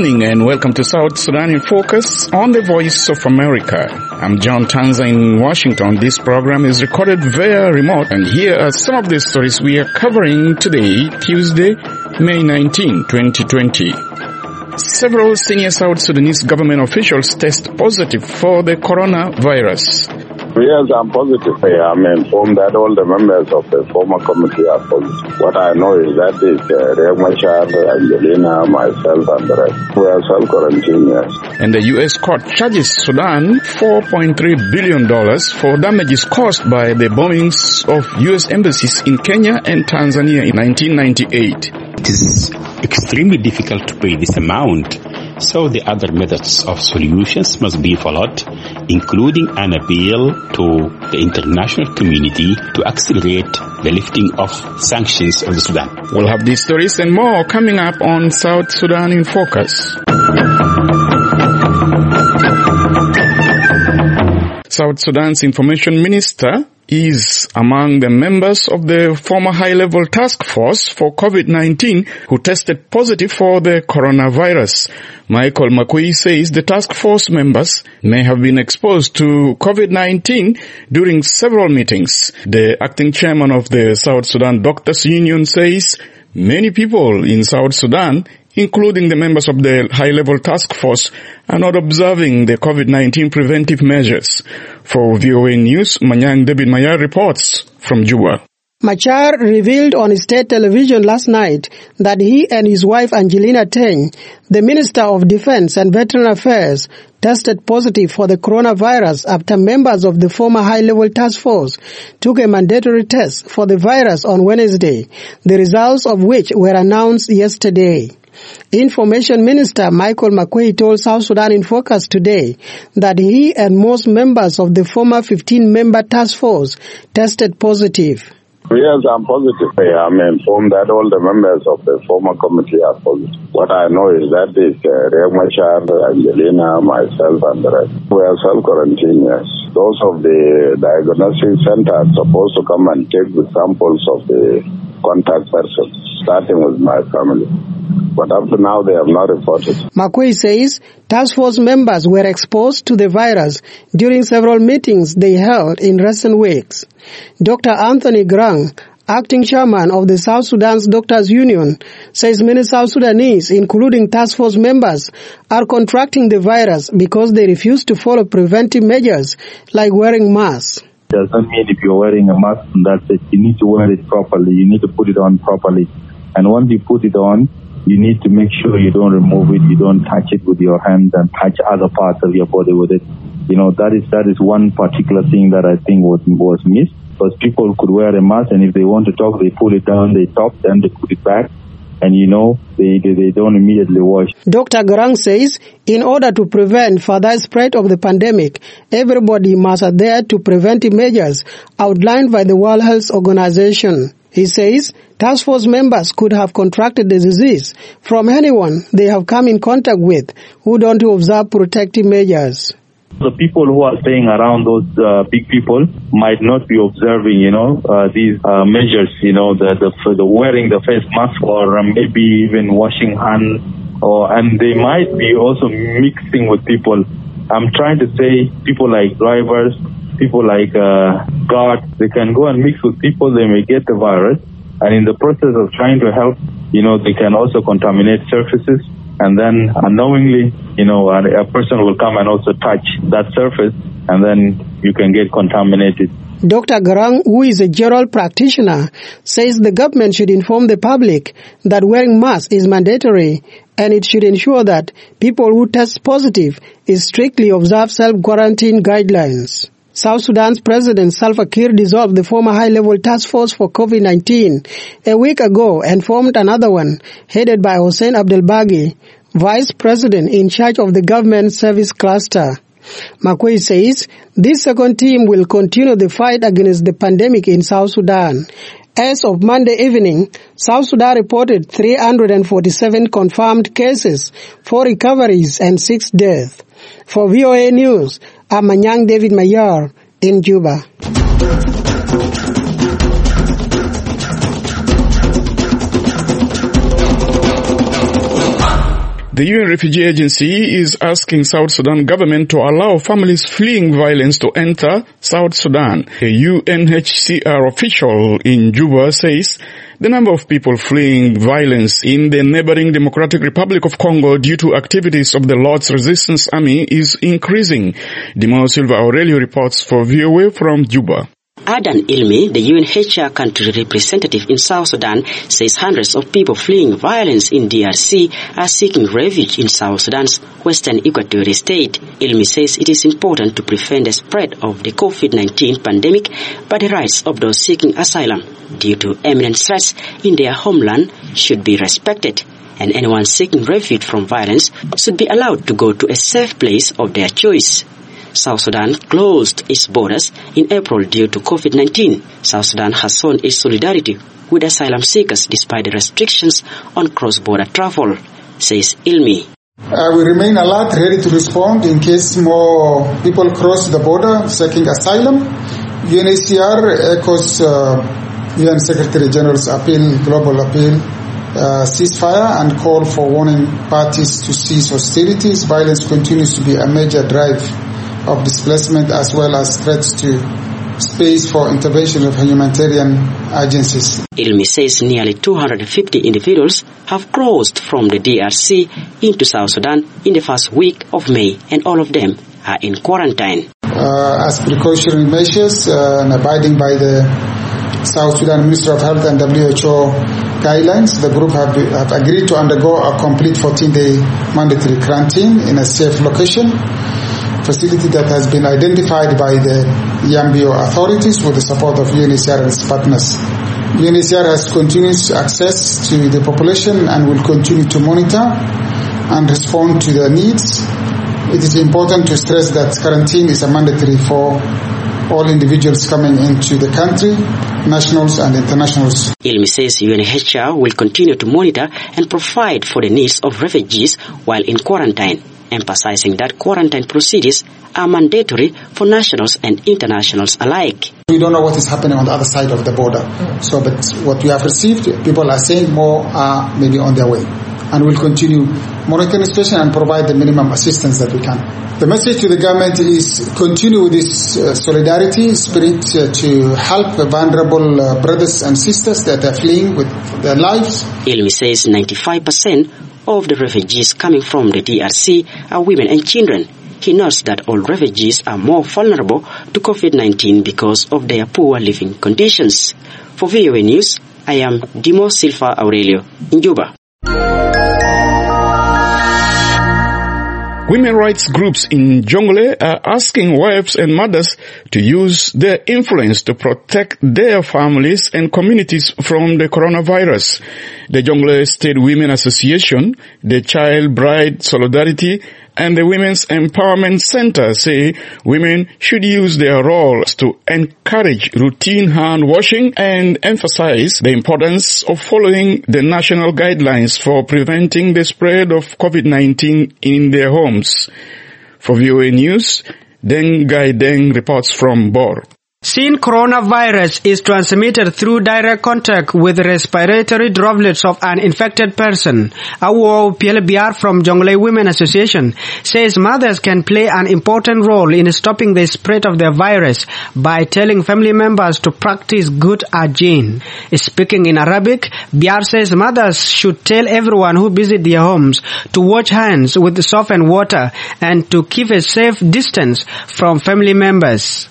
evening and welcome to South Sudan in Focus on the Voice of America. I'm John Tanza in Washington. This program is recorded via remote and here are some of the stories we are covering today, Tuesday, May 19, 2020. Several senior South Sudanese government officials test positive for the coronavirus. Yes, I'm positive. I'm informed that all the members of the former committee are positive. What I know is that Riek Machar, Angelina, myself, and the rest. We are self-quarantined, yes. And the U.S. court charges Sudan $4.3 billion for damages caused by the bombings of U.S. embassies in Kenya and Tanzania in 1998. It is extremely difficult to pay this amount, so the other methods of solutions must be followed, including an appeal to the international community to accelerate the lifting of sanctions on Sudan. We'll have these stories and more coming up on South Sudan in Focus. South Sudan's information minister is among the members of the former high-level task force for COVID-19 who tested positive for the coronavirus. Michael Makuei says the task force members may have been exposed to COVID-19 during several meetings. The acting chairman of the South Sudan Doctors Union says many people in South Sudan, including the members of the high-level task force, are not observing the COVID-19 preventive measures. For VOA News, Manyang David Mayar reports from Juba. Machar revealed on state television last night that he and his wife Angelina Teny, the Minister of Defense and Veteran Affairs, tested positive for the coronavirus after members of the former high-level task force took a mandatory test for the virus on Wednesday, the results of which were announced yesterday. Information Minister Michael Makuei told South Sudan in Focus today that he and most members of the former 15-member task force tested positive. Yes, I'm positive. I'm informed that all the members of the former committee are positive. What I know is that Riek Machar, Angelina, myself, and the rest. We are self-quarantined, yes. Those of the diagnostic center are supposed to come and take the samples of the contact persons, starting with my family. But up to now, they have not reported. Makuei says task force members were exposed to the virus during several meetings they held in recent weeks. Dr. Anthony Grang, acting chairman of the South Sudan's Doctors Union, says many South Sudanese, including task force members, are contracting the virus because they refuse to follow preventive measures like wearing masks. Doesn't mean if you're wearing a mask, that's it. You need to wear it properly. You need to put it on properly. And once you put it on, you need to make sure you don't remove it, you don't touch it with your hands and touch other parts of your body with it. You know, that is one particular thing that I think was missed. Because people could wear a mask and if they want to talk, they pull it down, they talk, then they put it back. And they don't immediately wash. Dr. Garang says in order to prevent further spread of the pandemic, everybody must adhere to preventive measures outlined by the World Health Organization. He says task force members could have contracted the disease from anyone they have come in contact with who don't observe protective measures. The people who are staying around those big people might not be observing, these measures, the wearing the face mask or maybe even washing hands, and they might be also mixing with people. I'm trying to say people like drivers, people like guards, they can go and mix with people, they may get the virus, and in the process of trying to help, they can also contaminate surfaces. And then unknowingly, a person will come and also touch that surface and then you can get contaminated. Dr. Garang, who is a general practitioner, says the government should inform the public that wearing masks is mandatory and it should ensure that people who test positive strictly observe self-quarantine guidelines. South Sudan's President Salva Kiir dissolved the former high-level task force for COVID-19 a week ago and formed another one headed by Hossein Abdelbagi, Vice President in charge of the government service cluster. Makuei says this second team will continue the fight against the pandemic in South Sudan. As of Monday evening, South Sudan reported 347 confirmed cases, 4 recoveries and 6 deaths. For VOA News, I'm Manyang David Mayar in Juba. The UN Refugee Agency is asking South Sudan government to allow families fleeing violence to enter South Sudan. A UNHCR official in Juba says the number of people fleeing violence in the neighboring Democratic Republic of Congo due to activities of the Lord's Resistance Army is increasing. Dimo Silva Aurelio reports for VOA from Juba. Adan Ilmi, the UNHCR country representative in South Sudan, says hundreds of people fleeing violence in DRC are seeking refuge in South Sudan's western equatorial state. Ilmi says it is important to prevent the spread of the COVID-19 pandemic, but the rights of those seeking asylum due to imminent threats in their homeland should be respected, and anyone seeking refuge from violence should be allowed to go to a safe place of their choice. South Sudan closed its borders in April due to COVID-19. South Sudan has shown its solidarity with asylum seekers despite the restrictions on cross-border travel, says Ilmi. We remain alert, ready to respond in case more people cross the border seeking asylum. UNHCR echoes UN Secretary General's global appeal, ceasefire and call for warning parties to cease hostilities. Violence continues to be a major drive of displacement as well as threats to space for intervention of humanitarian agencies. Ilmi says nearly 250 individuals have crossed from the DRC into South Sudan in the first week of May, and all of them are in quarantine. As precautionary measures and abiding by the South Sudan Ministry of Health and WHO guidelines, the group have agreed to undergo a complete 14-day mandatory quarantine in a safe location, facility that has been identified by the Yambio authorities with the support of UNHCR and its partners. UNHCR has continuous access to the population and will continue to monitor and respond to their needs. It is important to stress that quarantine is a mandatory for all individuals coming into the country, nationals and internationals. Ilmi says UNHCR will continue to monitor and provide for the needs of refugees while in quarantine, emphasizing that quarantine procedures are mandatory for nationals and internationals alike. We don't know what is happening on the other side of the border. But what we have received, people are saying more are maybe on their way. And we'll continue monitoring the situation and provide the minimum assistance that we can. The message to the government is continue with this solidarity spirit to help vulnerable brothers and sisters that are fleeing with their lives. Ilmi says 95% of the refugees coming from the DRC are women and children. He notes that all refugees are more vulnerable to COVID-19 because of their poor living conditions. For VOA News, I am Dimo Silva Aurelio in Juba. Women rights groups in Jonglei are asking wives and mothers to use their influence to protect their families and communities from the coronavirus. The Jonglei State Women Association, the Child Bride Solidarity, and the Women's Empowerment Center say women should use their roles to encourage routine hand washing and emphasize the importance of following the national guidelines for preventing the spread of COVID-19 in their homes. For VOA News, Deng Gai Deng reports from Bor. Since coronavirus is transmitted through direct contact with respiratory droplets of an infected person, Awo Pielbiar from Jonglei Women Association says mothers can play an important role in stopping the spread of the virus by telling family members to practice good hygiene. Speaking in Arabic, Biar says mothers should tell everyone who visit their homes to wash hands with soap and water and to keep a safe distance from family members.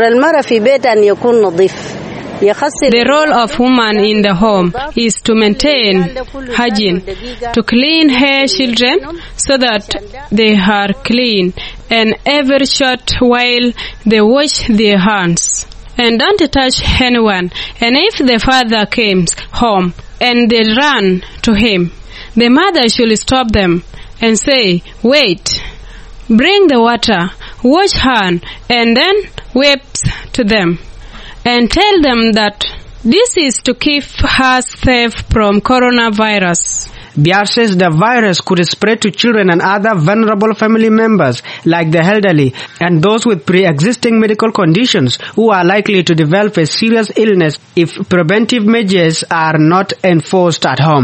The role of woman in the home is to maintain hygiene, to clean her children so that they are clean, and every short while they wash their hands. And don't touch anyone. And if the father comes home and they run to him, the mother should stop them and say, "Wait, bring the water, wash hand, and then wipes to them." And tell them that this is to keep us safe from coronavirus. Biar says the virus could spread to children and other vulnerable family members like the elderly and those with pre-existing medical conditions who are likely to develop a serious illness if preventive measures are not enforced at home.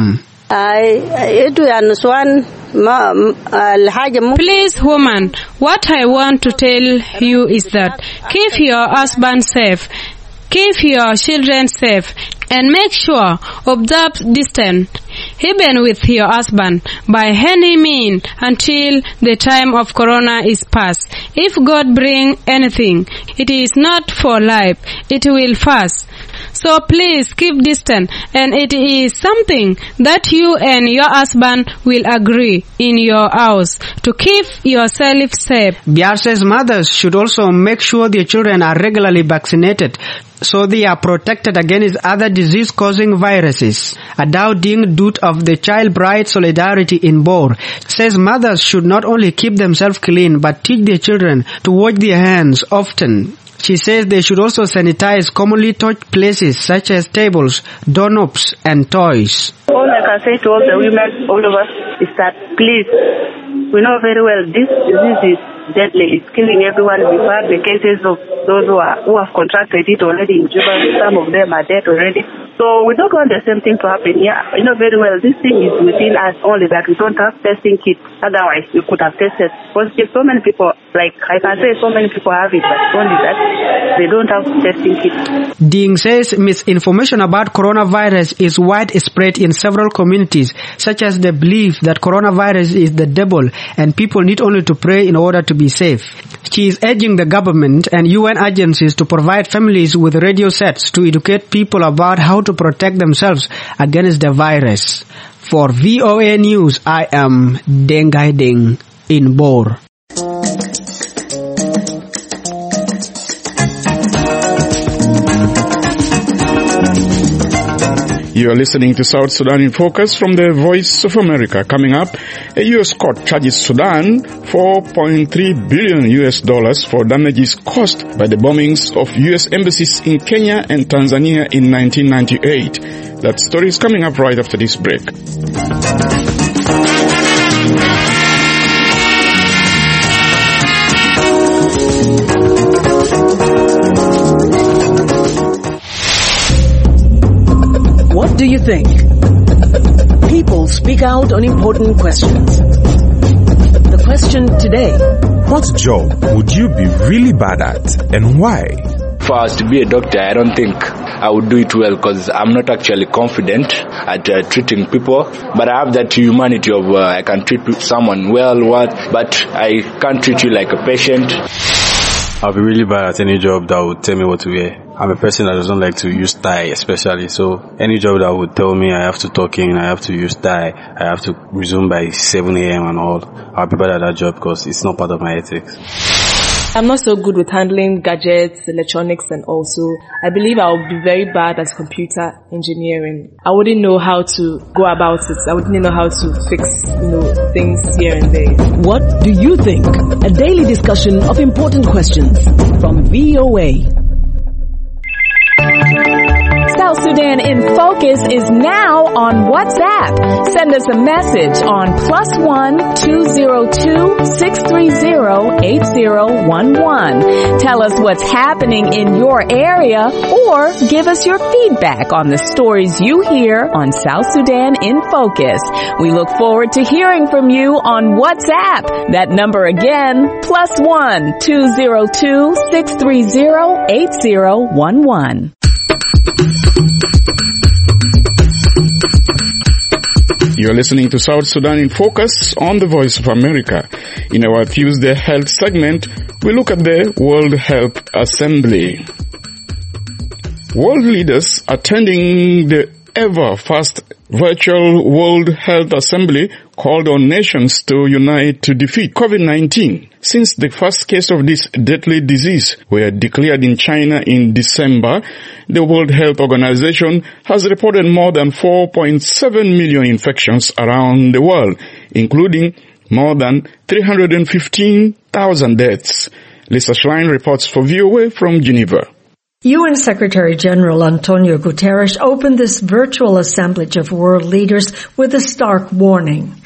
Please, woman, what I want to tell you is that keep your husband safe, keep your children safe, and make sure observe distance, even with your husband, by any means until the time of corona is past. If God bring anything, it is not for life, it will pass. So please keep distance, and it is something that you and your husband will agree in your house to keep yourself safe. Biar says mothers should also make sure their children are regularly vaccinated so they are protected against other disease-causing viruses. Adao Ding Dut of the Child Bride Solidarity in Bor says mothers should not only keep themselves clean but teach their children to wash their hands often. She says they should also sanitize commonly touched places such as tables, doorknobs, and toys. All I can say to all the women, all of us, is that please, we know very well this disease is deadly. It's killing everyone. We've had the cases of those who have contracted it already in Juba. Some of them are dead already. So we don't want the same thing to happen here. We know very well this thing is within us only that we don't have testing kits. Otherwise, we could have tested positive. So many people, like I can say, so many people have it, but only that they don't have testing kits. Ding says misinformation about coronavirus is widespread in several communities, such as the belief that coronavirus is the devil and people need only to pray in order to be safe. She is urging the government and UN agencies to provide families with radio sets to educate people about how to protect themselves against the virus. For VOA News, I am Dengai Ding in Bor. You are listening to South Sudan in Focus from the Voice of America. Coming up, a U.S. court charges Sudan $4.3 billion for damages caused by the bombings of U.S. embassies in Kenya and Tanzania in 1998. That story is coming up right after this break. What do you think? People speak out on important questions. The question today: what job would you be really bad at and why? If I was to be a doctor, I don't think I would do it well because I'm not actually confident at treating people. But I have that humanity of I can treat someone well, but I can't treat you like a patient. I'll be really bad at any job that would tell me what to wear. I'm a person that doesn't like to use tie especially, so any job that would tell me I have to talk in, I have to use tie, I have to resume by 7 a.m. and all, I'll be bad at that job because it's not part of my ethics. I'm not so good with handling gadgets, electronics, and also I believe I would be very bad at computer engineering. I wouldn't know how to go about it. I wouldn't know how to fix, things here and there. What do you think? A daily discussion of important questions from VOA. South Sudan in Focus is now on WhatsApp. Send us a message on +1 202 630 8011. Tell us what's happening in your area or give us your feedback on the stories you hear on South Sudan in Focus. We look forward to hearing from you on WhatsApp. That number again, +1 202 630 8011. You're listening to South Sudan in Focus on the Voice of America. In our Tuesday Health segment, we look at the World Health Assembly. World leaders attending the ever-fast virtual World Health Assembly called on nations to unite to defeat COVID-19. Since the first case of this deadly disease were declared in China in December, the World Health Organization has reported more than 4.7 million infections around the world, including more than 315,000 deaths. Lisa Schlein reports for VOA from Geneva. UN Secretary General Antonio Guterres opened this virtual assemblage of world leaders with a stark warning.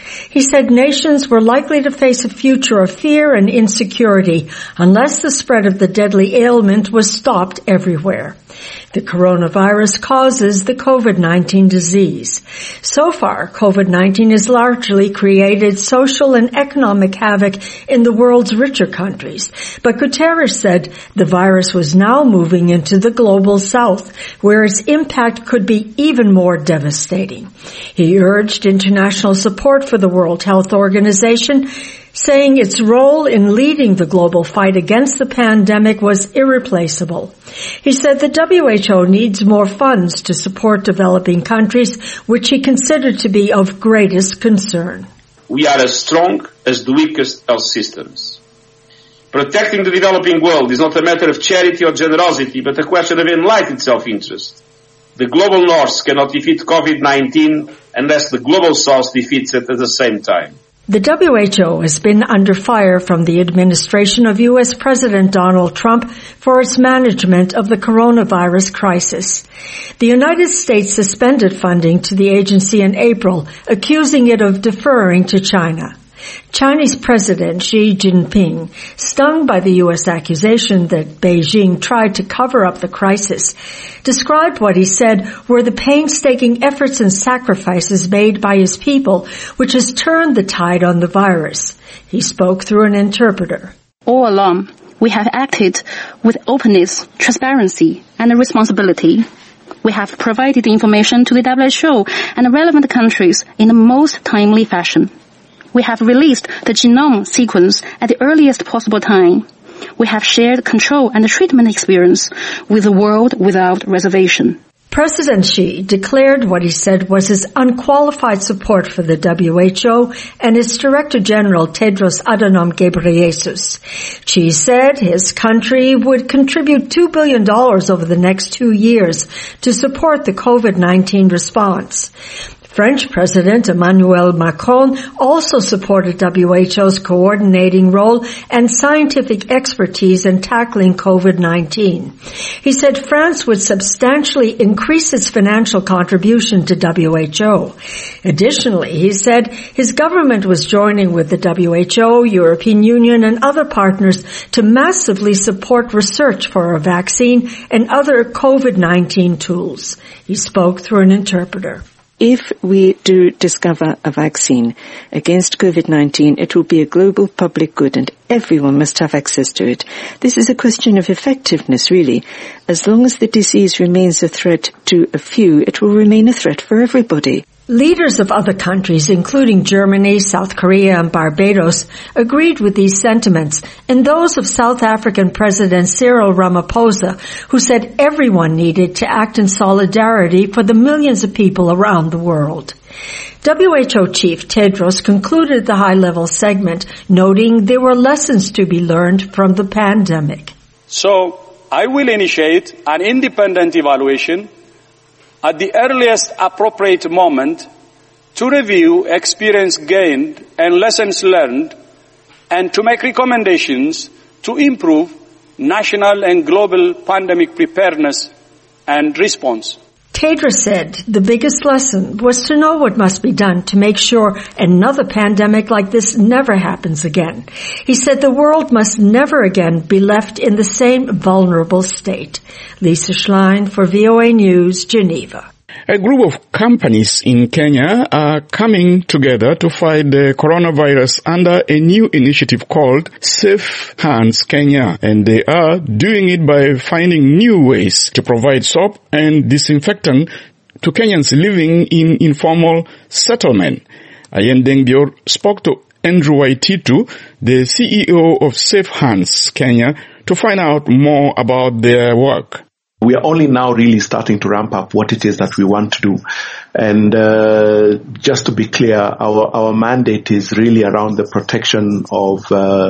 He said nations were likely to face a future of fear and insecurity unless the spread of the deadly ailment was stopped everywhere. The coronavirus causes the COVID-19 disease. So far, COVID-19 has largely created social and economic havoc in the world's richer countries. But Guterres said the virus was now moving into the global south, where its impact could be even more devastating. He urged international support for the World Health Organization, saying its role in leading the global fight against the pandemic was irreplaceable. He said the WHO needs more funds to support developing countries, which he considered to be of greatest concern. We are as strong as the weakest health systems. Protecting the developing world is not a matter of charity or generosity, but a question of enlightened self-interest. The global north cannot defeat COVID-19 unless the global south defeats it at the same time. The WHO has been under fire from the administration of U.S. President Donald Trump for its management of the coronavirus crisis. The United States suspended funding to the agency in April, accusing it of deferring to China. Chinese President Xi Jinping, stung by the U.S. accusation that Beijing tried to cover up the crisis, described what he said were the painstaking efforts and sacrifices made by his people, which has turned the tide on the virus. He spoke through an interpreter. All along, we have acted with openness, transparency, and responsibility. We have provided information to the WHO and relevant countries in the most timely fashion. We have released the genome sequence at the earliest possible time. We have shared control and treatment experience with the world without reservation. President Xi declared what he said was his unqualified support for the WHO and its Director General Tedros Adhanom Ghebreyesus. Xi said his country would contribute $2 billion over the next 2 years to support the COVID-19 response. French President Emmanuel Macron also supported WHO's coordinating role and scientific expertise in tackling COVID-19. He said France would substantially increase its financial contribution to WHO. Additionally, he said his government was joining with the WHO, European Union, and other partners to massively support research for a vaccine and other COVID-19 tools. He spoke through an interpreter. If we do discover a vaccine against COVID-19, it will be a global public good and everyone must have access to it. This is a question of effectiveness, really. As long as the disease remains a threat to a few, it will remain a threat for everybody. Leaders of other countries, including Germany, South Korea, and Barbados, agreed with these sentiments, and those of South African President Cyril Ramaphosa, who said everyone needed to act in solidarity for the millions of people around the world. WHO Chief Tedros concluded the high-level segment, noting there were lessons to be learned from the pandemic. So, I will initiate an independent evaluation at the earliest appropriate moment to review experience gained and lessons learned and to make recommendations to improve national and global pandemic preparedness and response. Tedros said the biggest lesson was to know what must be done to make sure another pandemic like this never happens again. He said the world must never again be left in the same vulnerable state. Lisa Schlein for VOA News, Geneva. A group of companies in Kenya are coming together to fight the coronavirus under a new initiative called Safe Hands Kenya, and they are doing it by finding new ways to provide soap and disinfectant to Kenyans living in informal settlement. Ayendeng Dior spoke to Andrew Waititu, the CEO of Safe Hands Kenya, to find out more about their work. We are only now really starting to ramp up what it is that we want to do. And just to be clear, our mandate is really around the protection of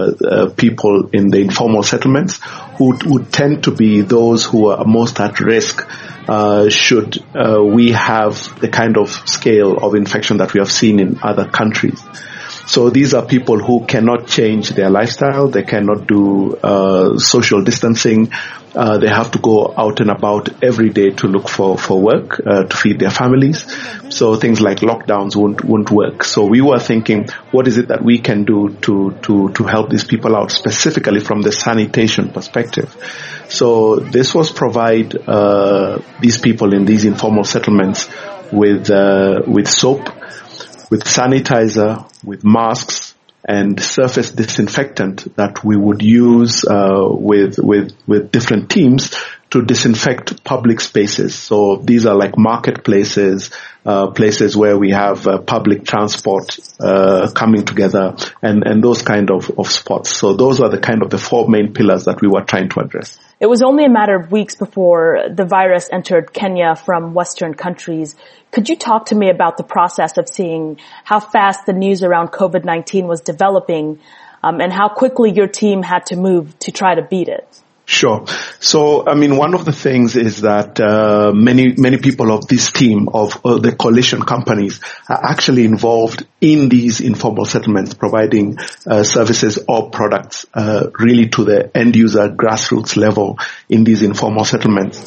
people in the informal settlements who tend to be those who are most at risk should we have the kind of scale of infection that we have seen in other countries. So these are people who cannot change their lifestyle. They cannot do social distancing. They have to go out and about every day to look for work, to feed their families. So things like lockdowns won't work. So we were thinking, what is it that we can do to help these people out, specifically from the sanitation perspective? So this was provide these people in these informal settlements with soap, with sanitizer, with masks, and surface disinfectant that we would use with different teams to disinfect public spaces. So these are like marketplaces, places where we have public transport coming together, and those kind of spots. So those are the 4 main pillars that we were trying to address. It was only a matter of weeks before the virus entered Kenya from Western countries. Could you talk to me about the process of seeing how fast the news around COVID-19 was developing, and how quickly your team had to move to try to beat it? Sure. So, one of the things is that many people of this team of the coalition companies are actually involved in these informal settlements, providing services or products really to the end user grassroots level in these informal settlements.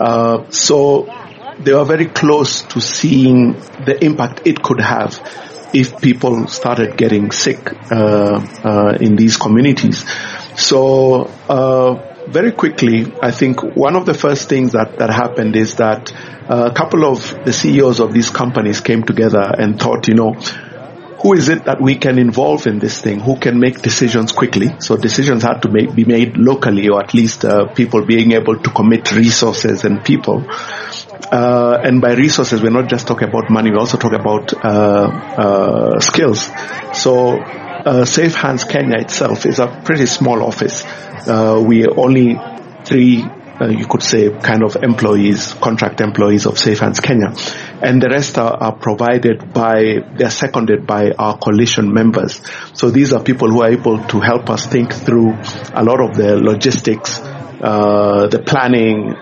So they are very close to seeing the impact it could have if people started getting sick in these communities. So very quickly, I think one of the first things that happened is that a couple of the CEOs of these companies came together and thought, who is it that we can involve in this thing? Who can make decisions quickly? So decisions had to be made locally, or at least people being able to commit resources and people. And by resources, we're not just talking about money, we also talk about skills. So Safe Hands Kenya itself is a pretty small office. We are only 3, you could say, kind of employees, contract employees of Safe Hands Kenya. And the rest are they're seconded by our coalition members. So these are people who are able to help us think through a lot of the logistics, the planning,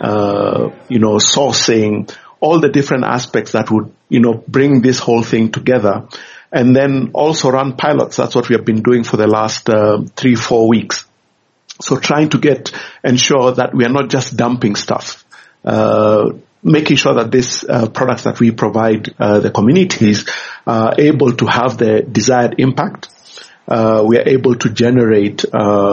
sourcing, all the different aspects that would, bring this whole thing together. And then also run pilots. That's what we have been doing for the last 3-4 weeks. So trying to ensure that we are not just dumping stuff, making sure that these products that we provide the communities are able to have the desired impact. We are able to generate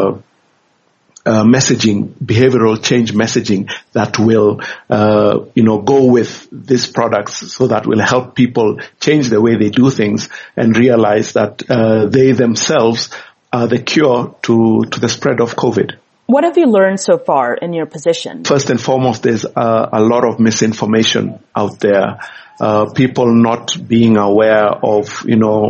messaging, behavioral change messaging that will, go with these products, so that will help people change the way they do things and realize that they themselves are the cure to the spread of COVID. What have you learned so far in your position? First and foremost, there's a lot of misinformation out there. People not being aware of,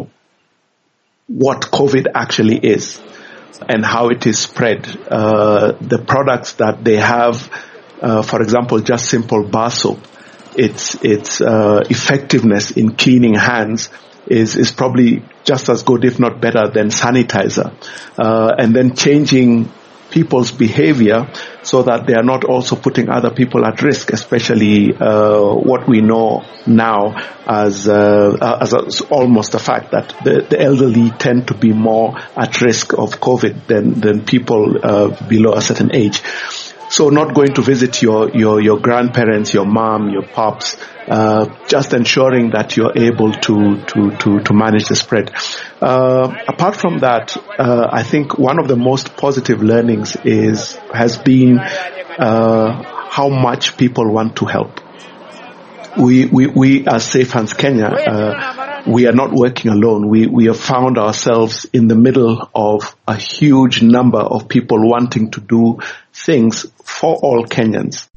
what COVID actually is and how it is spread. The products that they have, for example, just simple bar soap, its effectiveness in cleaning hands is probably just as good, if not better, than sanitizer. And then changing people's behavior so that they are not also putting other people at risk, especially what we know now as almost a fact that the elderly tend to be more at risk of COVID than people below a certain age. So not going to visit your grandparents, your mom, your pops, just ensuring that you're able to manage the spread. Apart from that, I think one of the most positive learnings has been how much people want to help. We as Safe Hands Kenya, we are not working alone. We have found ourselves in the middle of a huge number of people wanting to do things for all Kenyans.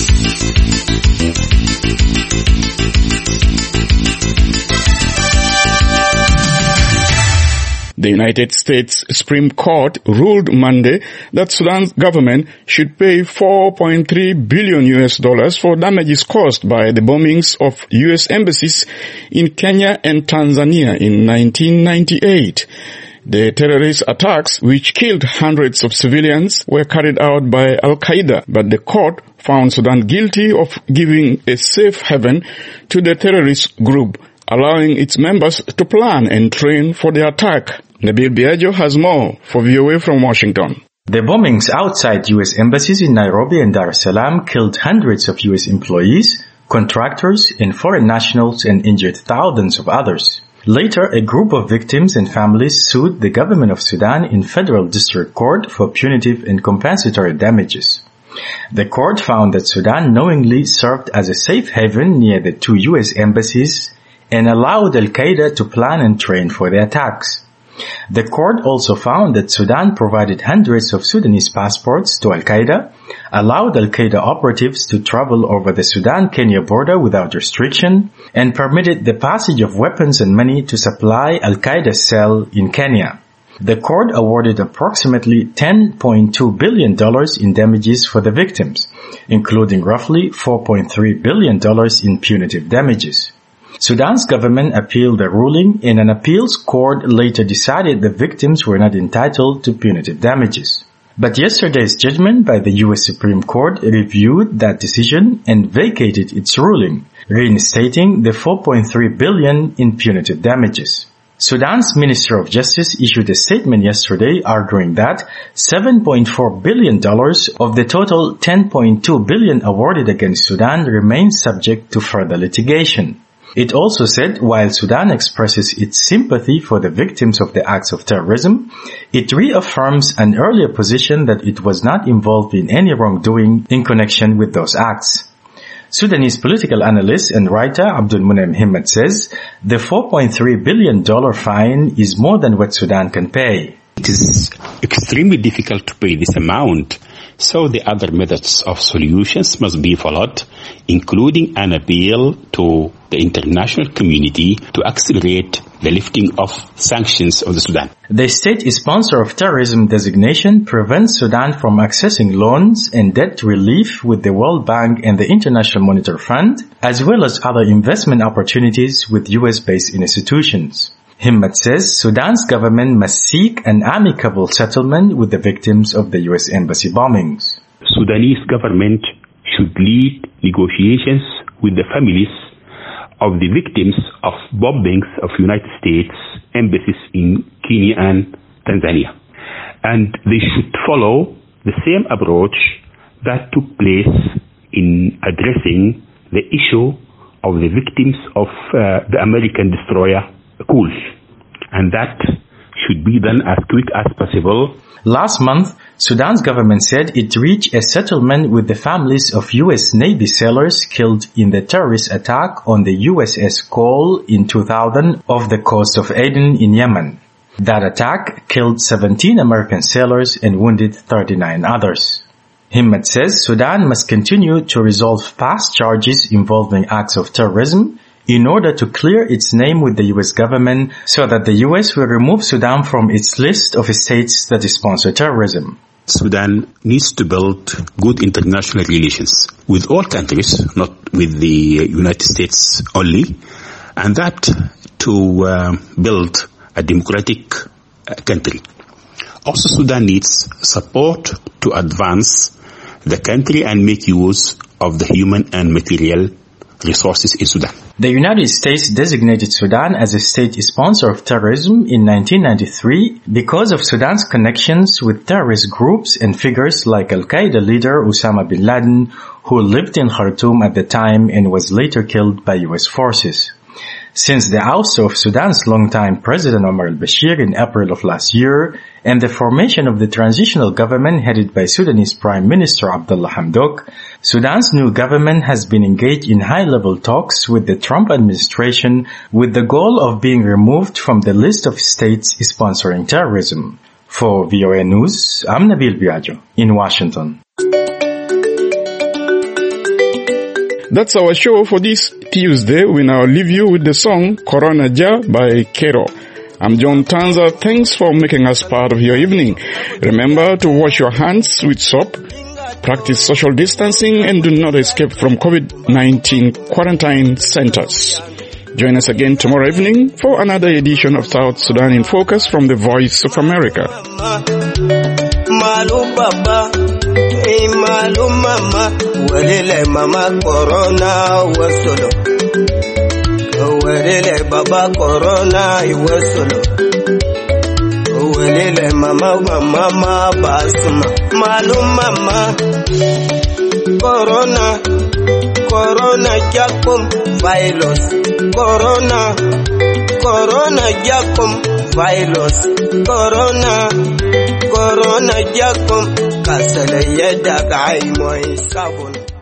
The United States Supreme Court ruled Monday that Sudan's government should pay $4.3 billion for damages caused by the bombings of U.S. embassies in Kenya and Tanzania in 1998. The terrorist attacks, which killed hundreds of civilians, were carried out by Al-Qaeda, but the court found Sudan guilty of giving a safe haven to the terrorist group allowing its members to plan and train for the attack. Nabil Biagio has more for VOA from Washington. The bombings outside U.S. embassies in Nairobi and Dar es Salaam killed hundreds of U.S. employees, contractors, and foreign nationals and injured thousands of others. Later, a group of victims and families sued the government of Sudan in federal district court for punitive and compensatory damages. The court found that Sudan knowingly served as a safe haven near the two U.S. embassies and allowed Al-Qaeda to plan and train for the attacks. The court also found that Sudan provided hundreds of Sudanese passports to Al-Qaeda, allowed Al-Qaeda operatives to travel over the Sudan-Kenya border without restriction, and permitted the passage of weapons and money to supply Al-Qaeda's cell in Kenya. The court awarded approximately $10.2 billion in damages for the victims, including roughly $4.3 billion in punitive damages. Sudan's government appealed the ruling, and an appeals court later decided the victims were not entitled to punitive damages. But yesterday's judgment by the U.S. Supreme Court reviewed that decision and vacated its ruling, reinstating the $4.3 billion in punitive damages. Sudan's Minister of Justice issued a statement yesterday arguing that $7.4 billion of the total $10.2 billion awarded against Sudan remains subject to further litigation. It also said while Sudan expresses its sympathy for the victims of the acts of terrorism, it reaffirms an earlier position that it was not involved in any wrongdoing in connection with those acts. Sudanese political analyst and writer Abdul Munaim Himmat says the $4.3 billion fine is more than what Sudan can pay. It is extremely difficult to pay this amount, so the other methods of solutions must be followed, including an appeal to the international community to accelerate the lifting of sanctions on the Sudan. The state sponsor of terrorism designation prevents Sudan from accessing loans and debt relief with the World Bank and the International Monetary Fund, as well as other investment opportunities with US-based institutions. Himmat says Sudan's government must seek an amicable settlement with the victims of the U.S. embassy bombings. Sudanese government should lead negotiations with the families of the victims of bombings of United States embassies in Kenya and Tanzania. And they should follow the same approach that took place in addressing the issue of the victims of the American destroyer Cool, and that should be done as quick as possible. Last month, Sudan's government said it reached a settlement with the families of U.S. Navy sailors killed in the terrorist attack on the USS Cole in 2000 off the coast of Aden in Yemen. That attack killed 17 American sailors and wounded 39 others. Himmat says Sudan must continue to resolve past charges involving acts of terrorism in order to clear its name with the U.S. government so that the U.S. will remove Sudan from its list of states that sponsor terrorism. Sudan needs to build good international relations with all countries, not with the United States only, and that to build a democratic country. Also, Sudan needs support to advance the country and make use of the human and material resources in Sudan. The United States designated Sudan as a state sponsor of terrorism in 1993 because of Sudan's connections with terrorist groups and figures like Al-Qaeda leader Osama bin Laden, who lived in Khartoum at the time and was later killed by U.S. forces. Since the ouster of Sudan's longtime President Omar al-Bashir in April of last year and the formation of the transitional government headed by Sudanese Prime Minister Abdullah Hamdok, Sudan's new government has been engaged in high-level talks with the Trump administration with the goal of being removed from the list of states sponsoring terrorism. For VOA News, I'm Nabil Biagio in Washington. That's our show for this Tuesday. We now leave you with the song Corona Ja by Kero. I'm John Tanza. Thanks for making us part of your evening. Remember to wash your hands with soap, practice social distancing, and do not escape from COVID-19 quarantine centers. Join us again tomorrow evening for another edition of South Sudan in Focus from the Voice of America. Malum mama, walile mama corona wasolo. Welele baba corona iwesolo. Welele mama basma. Malum mama. Corona jakum virus. Corona jakum virus. Corona jakum kasale yeda kai moy sabun.